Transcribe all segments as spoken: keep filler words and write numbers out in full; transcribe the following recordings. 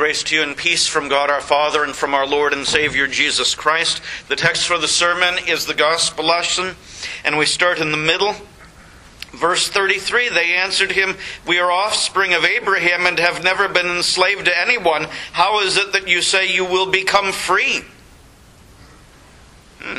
Grace to you and peace from God our Father and from our Lord and Savior Jesus Christ. The text for the sermon is the Gospel lesson, and we start in the middle. Verse thirty-three, they answered him, "We are offspring of Abraham and have never been enslaved to anyone. How is it that you say you will become free?" Hmm.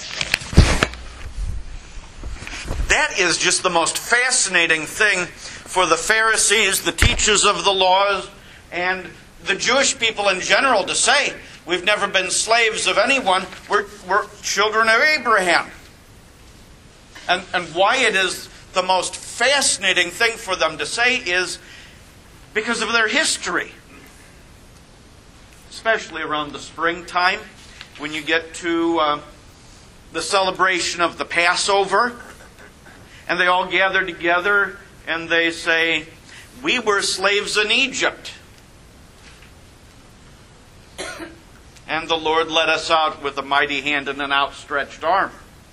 That is just the most fascinating thing for the Pharisees, the teachers of the laws, and the Jewish people in general to say. We've never been slaves of anyone. We're, we're children of Abraham. And, and why it is the most fascinating thing for them to say is because of their history. Especially around the springtime, when you get to uh, the celebration of the Passover, and they all gather together and they say, "We were slaves in Egypt, and the Lord led us out with a mighty hand and an outstretched arm."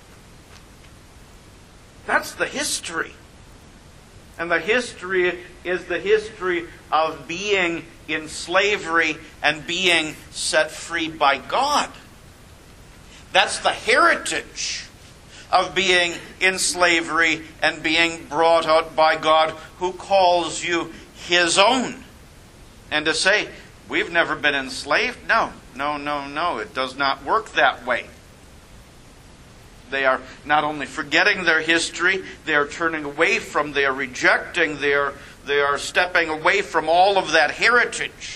That's the history. And the history is the history of being in slavery and being set free by God. That's the heritage of being in slavery and being brought out by God, who calls you His own. And to say, we've never been enslaved? No, no, no, no. It does not work that way. They are not only forgetting their history, they are turning away from, they are rejecting, they are, they are stepping away from all of that heritage.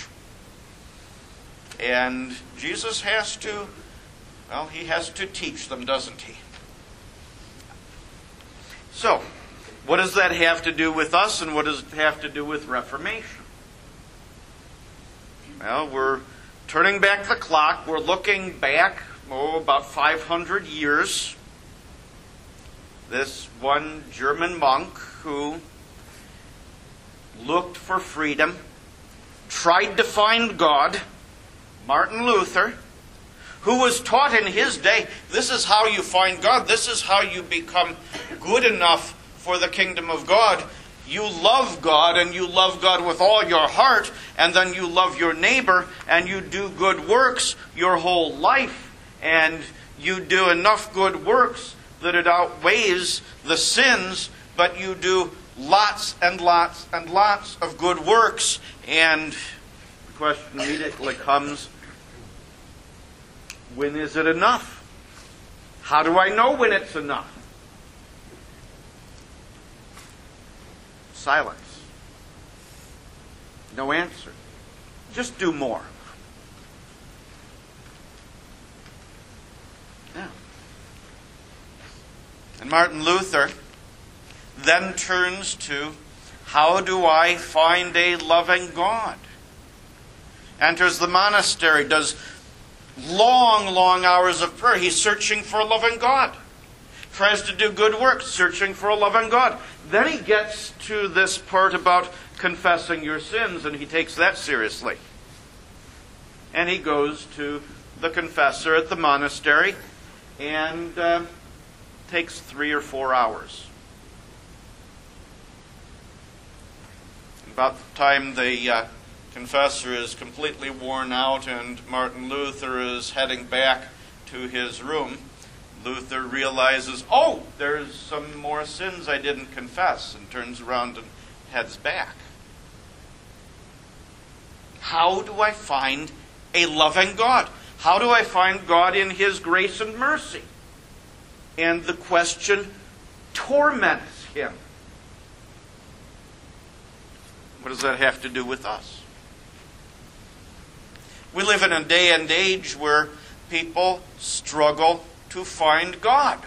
And Jesus has to, well, He has to teach them, doesn't He? So, what does that have to do with us, and what does it have to do with Reformation? Well, we're turning back the clock. We're looking back, oh, about five hundred years. This one German monk who looked for freedom, tried to find God, Martin Luther, who was taught in his day, this is how you find God, this is how you become good enough for the kingdom of God. You love God, and you love God with all your heart, and then you love your neighbor, and you do good works your whole life, and you do enough good works that it outweighs the sins, but you do lots and lots and lots of good works. And the question immediately comes, when is it enough? How do I know when it's enough? Silence. No answer. Just do more. Yeah. And Martin Luther then turns to, how do I find a loving God? Enters the monastery, does long, long hours of prayer. He's searching for a loving God. Tries to do good works, searching for a loving God. Then he gets to this part about confessing your sins, and he takes that seriously. And he goes to the confessor at the monastery and uh, takes three or four hours. About the time the uh, confessor is completely worn out and Martin Luther is heading back to his room, Luther realizes, oh, there's some more sins I didn't confess, and turns around and heads back. How do I find a loving God? How do I find God in His grace and mercy? And the question torments him. What does that have to do with us? We live in a day and age where people struggle to find God.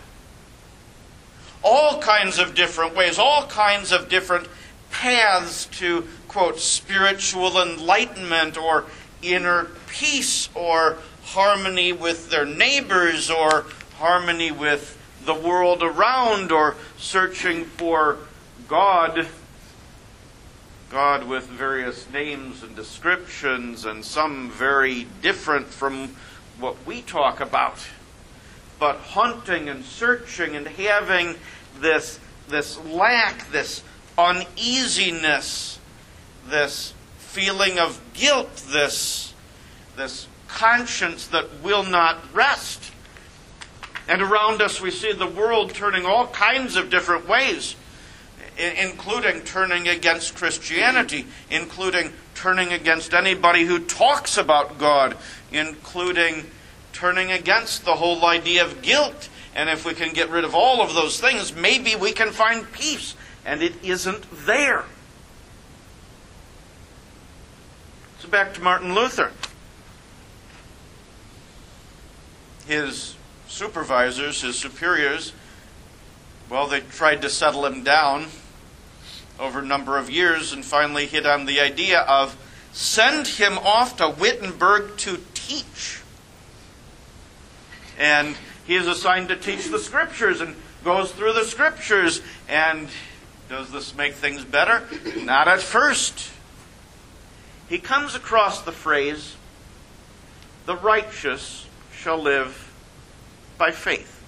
All kinds of different ways, all kinds of different paths to, quote, spiritual enlightenment or inner peace or harmony with their neighbors or harmony with the world around, or searching for God, God with various names and descriptions, and some very different from what we talk about. But hunting and searching and having this, this lack, this uneasiness, this feeling of guilt, this, this conscience that will not rest. And around us we see the world turning all kinds of different ways, including turning against Christianity, including turning against anybody who talks about God, including turning against the whole idea of guilt. And if we can get rid of all of those things, maybe we can find peace. And it isn't there. So back to Martin Luther. His supervisors, his superiors, well, they tried to settle him down over a number of years and finally hit on the idea of send him off to Wittenberg to teach. And he is assigned to teach the Scriptures and goes through the Scriptures. And does this make things better? Not at first. He comes across the phrase, the righteous shall live by faith.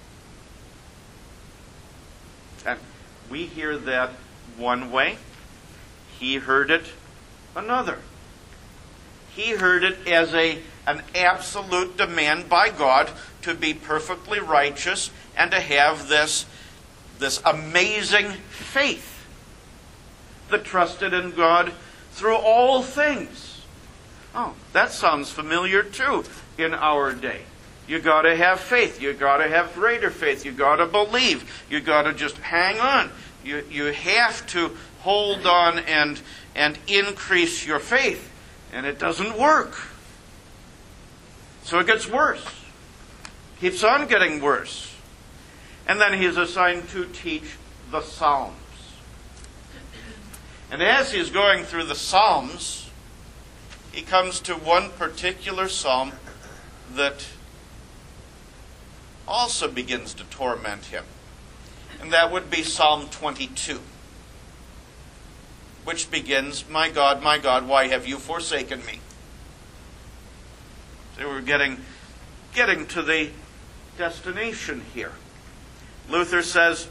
And we hear that one way. He heard it another. He heard it as a, an absolute demand by God to be perfectly righteous and to have this, this amazing faith that trusted in God through all things. Oh, that sounds familiar too in our day. You got to have faith. You got to have greater faith. You got to believe. You got to just hang on. You you have to hold on and and increase your faith, and it doesn't work. So it gets worse. Keeps on getting worse. And then he's assigned to teach the Psalms. And as he's going through the Psalms, he comes to one particular psalm that also begins to torment him. And that would be Psalm twenty-two, which begins, "My God, my God, why have you forsaken me?" So we're getting, getting to the destination here. Luther says,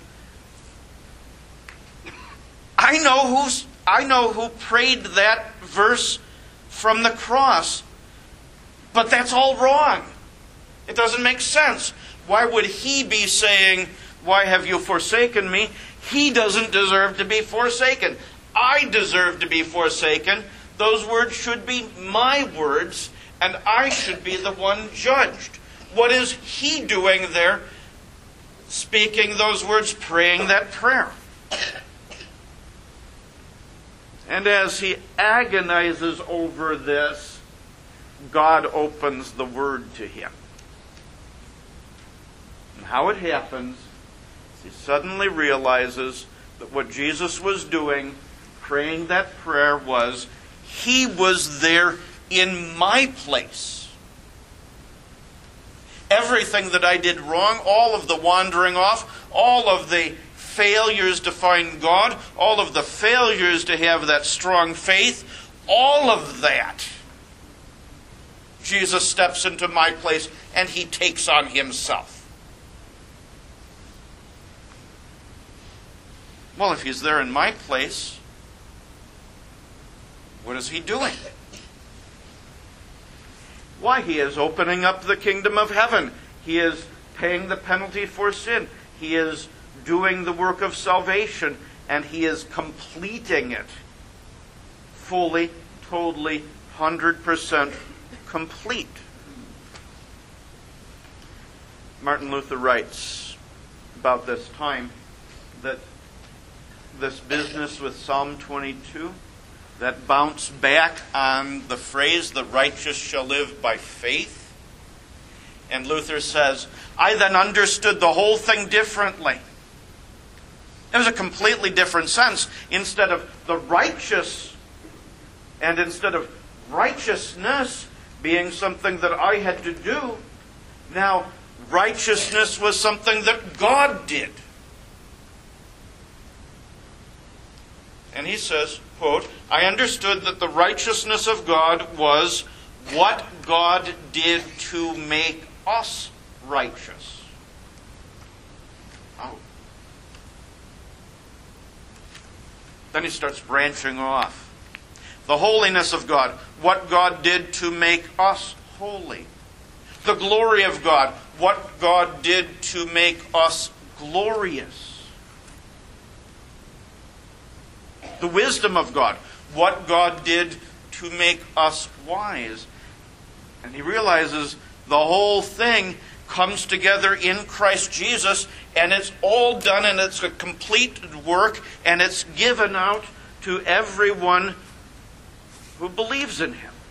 I know who's, I know who prayed that verse from the cross, but that's all wrong. It doesn't make sense. Why would he be saying, "Why have you forsaken me"? He doesn't deserve to be forsaken. I deserve to be forsaken. Those words should be my words, and I should be the one judged. What is he doing there, speaking those words, praying that prayer? And as he agonizes over this, God opens the Word to him. And how it happens, he suddenly realizes that what Jesus was doing, praying that prayer, was he was there in my place. Everything that I did wrong, all of the wandering off, all of the failures to find God, all of the failures to have that strong faith, all of that, Jesus steps into my place and he takes on himself. Well, if he's there in my place, what is he doing? Why, he is opening up the kingdom of heaven. He is paying the penalty for sin. He is doing the work of salvation, and he is completing it. Fully, totally, one hundred percent complete. Martin Luther writes about this time that this business with Psalm twenty-two, that bounce back on the phrase, "the righteous shall live by faith." And Luther says, I then understood the whole thing differently. It was a completely different sense. Instead of the righteous, and instead of righteousness being something that I had to do, now righteousness was something that God did. And he says, quote, I understood that the righteousness of God was what God did to make us righteous. Oh. Then he starts branching off. The holiness of God, what God did to make us holy. The glory of God, what God did to make us glorious. The wisdom of God, what God did to make us wise. And he realizes the whole thing comes together in Christ Jesus, and it's all done, and it's a complete work, and it's given out to everyone who believes in him.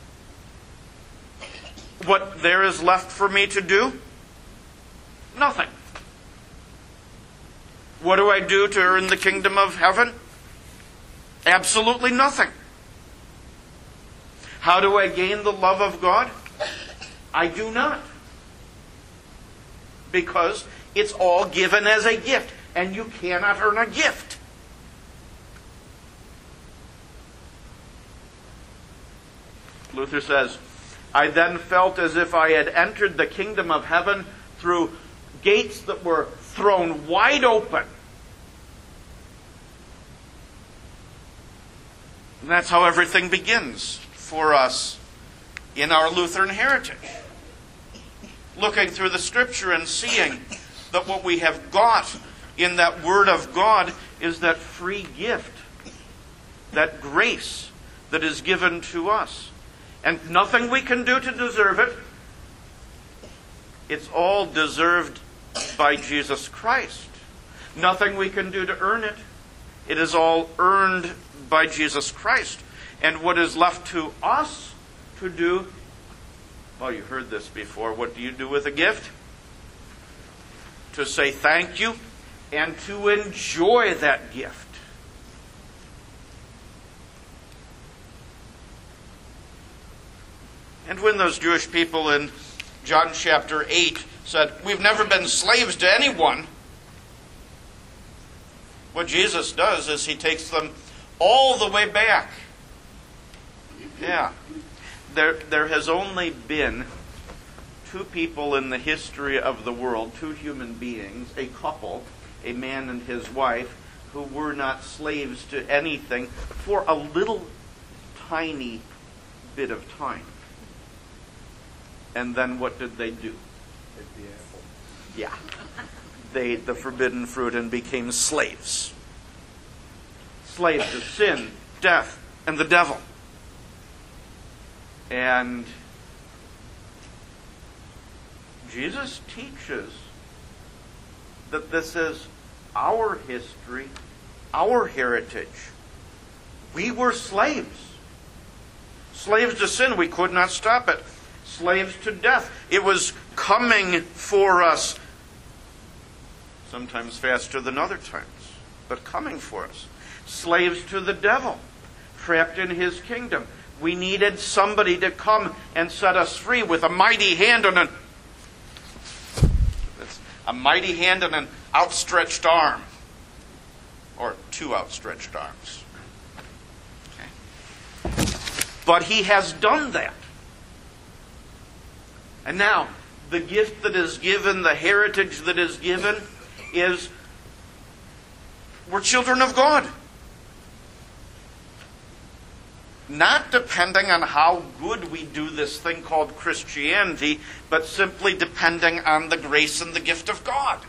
What there is left for me to do? Nothing. What do I do to earn the kingdom of heaven? Absolutely nothing. How do I gain the love of God? I do not. Because it's all given as a gift, and you cannot earn a gift. Luther says, I then felt as if I had entered the kingdom of heaven through gates that were thrown wide open. And that's how everything begins for us in our Lutheran heritage. Looking through the Scripture and seeing that what we have got in that Word of God is that free gift, that grace that is given to us. And nothing we can do to deserve it. It's all deserved by Jesus Christ. Nothing we can do to earn it. It is all earned by Jesus Christ. And what is left to us to do, well, you heard this before. What do you do with a gift? To say thank you and to enjoy that gift. And when those Jewish people in John chapter eight said, we've never been slaves to anyone, what Jesus does is he takes them all the way back. Yeah. There, there has only been two people in the history of the world, two human beings, a couple, a man and his wife, who were not slaves to anything for a little tiny bit of time. And then what did they do? the apple. Yeah. They ate the forbidden fruit and became slaves. Slaves to sin, death, and the devil. And Jesus teaches that this is our history, our heritage. We were slaves. Slaves to sin, we could not stop it. Slaves to death. It was coming for us. Sometimes faster than other times, but coming for us. Slaves to the devil, trapped in his kingdom. We needed somebody to come and set us free with a mighty hand and an a mighty hand and an outstretched arm, or two outstretched arms. Okay. But he has done that. And now, the gift that is given, the heritage that is given, is we're children of God. Not depending on how good we do this thing called Christianity, but simply depending on the grace and the gift of God.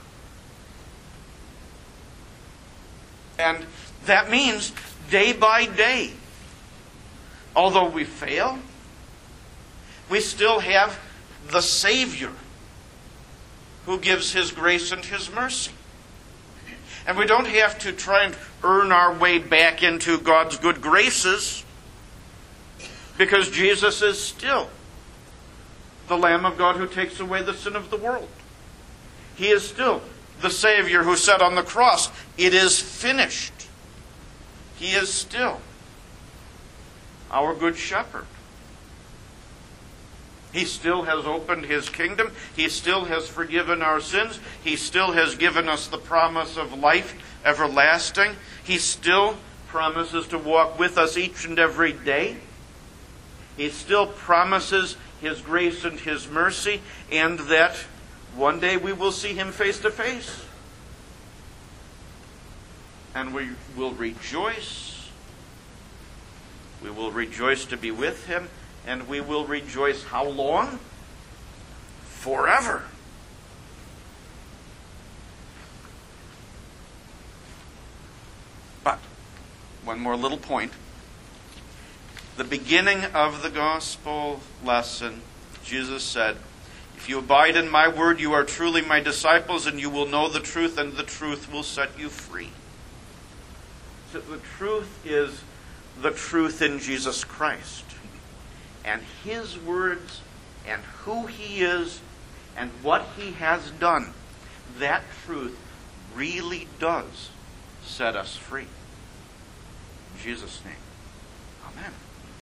And that means day by day, although we fail, we still have the Savior who gives His grace and His mercy. And we don't have to try and earn our way back into God's good graces, because Jesus is still the Lamb of God who takes away the sin of the world. He is still the Savior who said on the cross, "It is finished." He is still our good shepherd. He still has opened His kingdom. He still has forgiven our sins. He still has given us the promise of life everlasting. He still promises to walk with us each and every day. He still promises His grace and His mercy, and that one day we will see Him face to face. And we will rejoice We will rejoice to be with him, and we will rejoice how long? Forever. But, one more little point. The beginning of the gospel lesson, Jesus said, "If you abide in my word, you are truly my disciples, and you will know the truth, and the truth will set you free." So the truth is the truth in Jesus Christ. And his words, and who he is, and what he has done, that truth really does set us free. In Jesus' name, amen.